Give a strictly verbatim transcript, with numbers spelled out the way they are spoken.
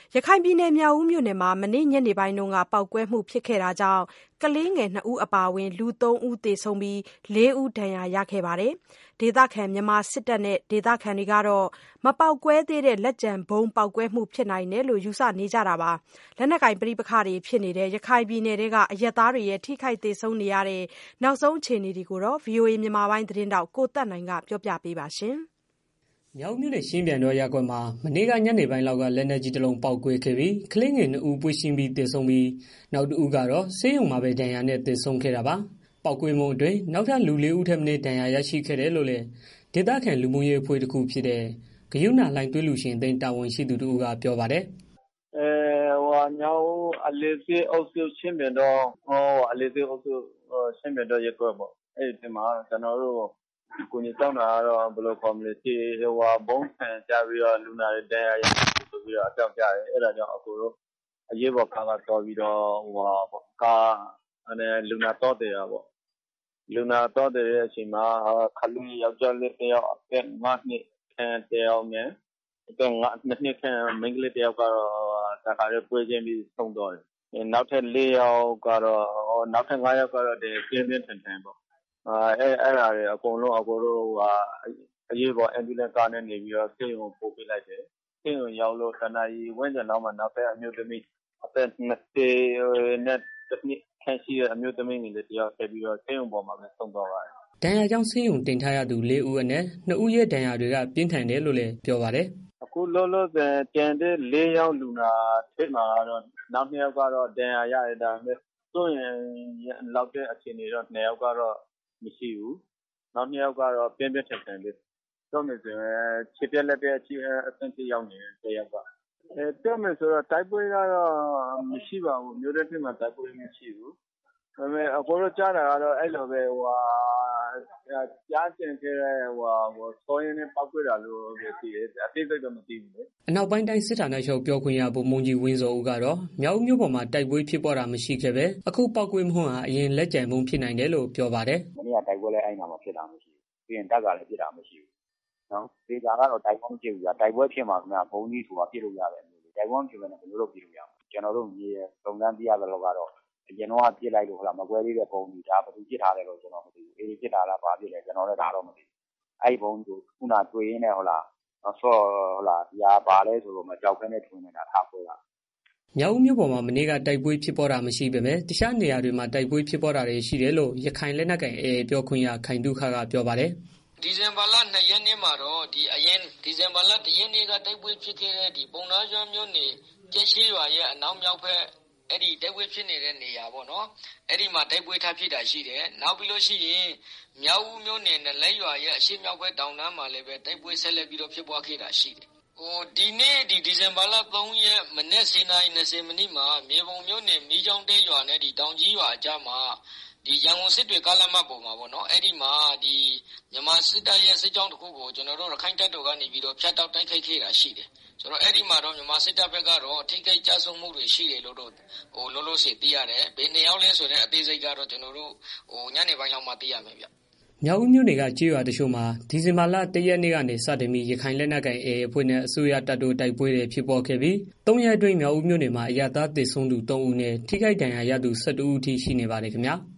ရခိုင်ပြည်နယ်မြောက်ဦးမြို့နယ်မှာမနေ့ညနေပိုင်းကပေါက်ကွဲမှုဖြစ်ခဲ့တာကြောင့်ကလေးငယ်နှစ်ဦးအပါအဝင်လူသုံးဦးသေဆုံးပြီးလေးဦးဒဏ်ရာရခဲ့ပါတယ်။ဒေသခံမြန်မာစစ်တပ်နဲ့ဒေသခံတွေကတော့မပေါက်ကွဲသေးတဲ့လက်ကျန်ဗုံးပေါက်ကွဲမှုဖြစ်နိုင်တယ်လို့ယူဆနေကြတာပါ။လက်နက်ကိုင်ပဋိပက္ခတွေဖြစ်နေတဲ့ရခိုင်ပြည်နယ်ကအရပ်သားတွေရဲ့ထိခိုက်သေဆုံးနေရတဲ့နောက်ဆုံးအခြေအနေတွေကိုတော့ ဗွီအိုအေမြန်မာပိုင်းသတင်းထောက်ကိုသက်နိုင်ကပြောပြပေးပါရှင်။မြောက်ဦးမြို့နယ်ရှင်းပြန်တော်ရပ်ကွက်မှာမနေ့ကညနေပိုင်းလောက်ကလက်နက်ကြီးတစ်လုံးပေါက်ကွဲခဲ့ပြီးကလေးငယ်နှစ်ဦးပွေ့ရှင်းပြီးသေဆုံးပြီးနောက်တစ်ဦးကတော့ဆေးရုံမှာပဲဒဏ်ရာနဲ့သေဆုံးခဲ့တာပါ။ပေါက်ကွဲမှုအတွင်းနောက်ထပ်လူလေးဦးထပ်မံဒဏ်ရာရရှိခဲ့တယ်လို့လည်းဒေသခံလူမှုရေးအဖွဲ့တစ်ခုဖြစ်တဲ့ဂယုဏလှိုင်သွေးလူရှင်အသင်းတာဝန်ရှိသူတစ်ဦးကပြောပါတယ်။အဲဟိုညောင်အလေးစေးအုပ်စုရှင်းပြန်တော့ဟိုအလေးစေးအုပ်စုရှင်းပြန်တော့ရပ်ကွက်ပေါ့အဲ့ဒီမှာကျွန်တော်တို့ကိုကြီးတောင်းတာကတော့ဘယ်လိုခေါ်မလဲဒီဟိုဘုံဆန်ကြပြီးတော့လူနာတွေတဲရရဆိုပြီးတော့အကြောက်ကြတယ်အဲ့ဒါကြောင့်အခုတို့အရေးပေါ်ကားကတော်ပြီးတော့ဟိုကားအနေလူနာတော့တယ်ပေါ့လူနာတော့တဲ့အချိန်မှာခလူယောက်ျားလေးတယောက်အသက်ငါးနှစ်ခန့်တယောက်နဲ့အသက်ငါးနှစ်ခန့်မိန်းကလေးတယောက်ကတော့တခါတည်းပွဲချင်းပြီးဆုံးတော့တယ်နောက်ထပ်လေးယောက်ကတော့နောက်ထပ်ငါးယောက်ကတော့ဒီပြင်းပြင်းထန်ထန်ပေါ့အဲအဲ့ဒါတွေအကုန်လုံးအကုန်လုံးကအရေးပေါ် ambulance ကားနဲ့နေပြီးတော့ဆေးရုံပို့ပေးလိုက်တယ်ဆေးရုံရောက်လို့တနာရီဝန်းကျင်လောက်မှနောက်ထပ်အမျိုးသမီးအသက်နှစ်ဆယ်နဲ့တစ်နှစ်ခန့်ရှိတဲ့အမျိုးသမီးငယ်လေးတယောက်ဆက်ပြီးတော့ဆေးရုံပေါ်မှာပဲဆုံးသွားပါတယ်ဒဏ်ရာကြောင့်ဆေးရုံတင်ထားရသူလေးဦးအနက်နှစ်ဦးရဲ့ဒဏ်ရာတွေကပြင်းထန်တယ်လို့လည်းပြောပါတယ်အခုလောလောဆယ်ကျန်တဲ့လေးယောက်လူနာထိမှာတော့နောက်နှစ်ယောက်ကတော့ဒဏ်ရာရတယ်ဒါပေမဲ့ဆိုရင်လောက်တဲ့အခြေအနေတော့နှစ်ယောက်ကတော့မရှိဘူးနောက်နှစ်ယောက်ကတော့ပြင်းပြင်းထန်ထန်လေးတော့မယ်ဆိုရင်ခြေပြက်လက်ပြက်အခြေအဆင့်ထိရောက်နေတဲ့တယောက်ကအဲပြောမယ်ဆိုတော့တိုက်ပွဲကတော့မရှိပါဘူးမြို့ထဲမှာတိုက်ပွဲမရှိဘူးဒါပေမဲ့အကိုတို့ကြားတာကတော့အဲ့လိုပဲဟိုကြားကျင်ခဲ့တဲ့ဟိုဟိုဆိုရင်လည်းပောက်ကွဲတာလို့ပဲသိတယ်အသေးစိတ်တော့မသိဘူးလေအနောက်ပိုင်းတိုင်းစစ်ဌာနချုပ်ပြောခွင့်ရဗိုလ်မှူးကြီးဝင်းစောဦးကတော့မြောက်ဦးမြို့ပေါ်မှာတိုက်ပွဲဖြစ်ပေါ်တာမရှိခဲ့ပဲအခုပောက်ကွဲမှုဟာအရင်လက်ကျန်မှုဖြစ်နိုင်တယ်လို့ပြောပါတယ်မနေ့ကတိုက်ပွဲလည်းအဲ့နာမှာဖြစ်တာမရှိဘူးပြီးရင်တက်ကလည်းဖြစ်တာမရှိဘူးနော်ဒေတာကတော့တိုက်ပွဲမဖြစ်ဘူးကြာတိုက်ပွဲဖြစ်မှာခင်ဗျဘုံကြီးဆိုတာပြစ်လို့ရတယ်တိုက်ပွဲမဖြစ်ဘဲနဲ့ဘယ်လိုလုပ်ပြလို့ရမလဲကျွန်တော်တို့မြေပုံစံပြရသလောက်ကတော့အရင်တော့ပြစ်လိုက်လို့ဟလာမကွဲသေးတဲ့ဘုံကြီးဒါဘယ်သူပြစ်ထားလဲလို့ကျွန်တော်မသိဘူးအေးပြစ်ထားလားဘာပြစ်လဲကျွန်တော်လည်းဒါတော့မသိဘူးအဲ့ဘုံကြီးခုနတွေ့ရင်းနဲ့ဟလာဆော့ဟလာဒီဟာဘာလဲဆိုတော့မကြောက်ခဲနဲ့ထွင်နေတာထားခွဲတာမြောက်ဦးမြို့ပေါ်မှာမနေ့ကတိုက်ပွဲဖြစ်ပေါ်တာမရှိပေမဲ့တခြားနေရာတွေမှာတိုက်ပွဲဖြစ်ပေါ်တာတွေရှိတယ်လို့ရခိုင်လက်နက်ကိုင်အေပြောခွင့်ရခိုင်ဒုခကပြောပါတယ်ဒီဇင်ဘာလနှစ်ရက်နေ့မှာတော့ဒီအရင်ဒီဇင်ဘာလတစ်ရက်နေ့ကတိုက်ပွဲဖြစ်ခဲ့တဲ့ဒီပုံသားကျွန်းမြို့နယ်ကျက်ရှိရွာရဲ့အနောက်မြောက်ဘက်အဲ့ဒီတိုက်ပွဲဖြစ်နေတဲ့နေရာပေါ့နော်အဲ့ဒီမှာတိုက်ပွဲထပ်ဖြစ်တာရှိတယ်နောက်ပြီးလို့ရှိရင်မြောက်ဦးမြို့နယ်နဲ့လက်ရွာရဲ့အရှေ့မြောက်ဘက်တောင်တန်းမှာလည်းပဲတိုက်ပွဲဆက်လက်ပြီးတော့ဖြစ်ပွားခဲ့တာရှိတယ်ဟိုဒီနေ့ဒီဒီဇင်ဘာလသုံးရက်မနေ့စနေနေ့၂၀မိနစ်မှာမြေပုံမြို့နယ်မီးချောင်းတဲရွာနဲ့ဒီတောင်ကြီးရွာအကြားမှာဒီရန်ကုန်စစ်တွေကားလမ်းမပေါ်မှာပေါ့နော်အဲ့ဒီမှာဒီမြန်မာစစ်တပ်ရဲ့စစ်ကြောင်းတစ်ခုကိုကျွန်တော်တို့ရခိုင်တပ်တော်ကနေပြီးတော့ဖျက်တောက်တိုက်ခိုက်ခဲ့တာရှိတယ်ဆိုတော့အဲ့ဒီမှာတော့မြန်မာစစ်တပ်ဘက်ကတော့ထိခိုက်ကြဆုံးမှုတွေရှိတယ်လို့တော့ဟိုလုံးလုံးစီသိရတယ်ဘယ်နှစ်ယောက်လဲဆိုတဲ့အသေးစိတ်ကတော့ကျွန်တော်တို့ဟိုညနေပိုင်းလောက်မှသိရမယ်ဗျမြောက်ဦးမြို့နယ်ကကြေးရွာတချို့မှာဒီဇင်ဘာလတရက်နေ့ကနေစတင်ပြီးရခိုင်လက်နက်ကိုင်အေအဖွဲ့နဲ့အစိုးရတပ်တို့တိုက်ပွဲတွေဖြစ်ပေါ်ခဲ့ပြီးသုံးရက်အတွင်းမြောက်ဦးမြို့နယ်မှာအရသာသေဆုံးသူသုံးဦးနဲ့ထိခိုက်ဒဏ်ရာရသူ၁၁ဦးထိရှိနေပါတယ်ခင်ဗျာ။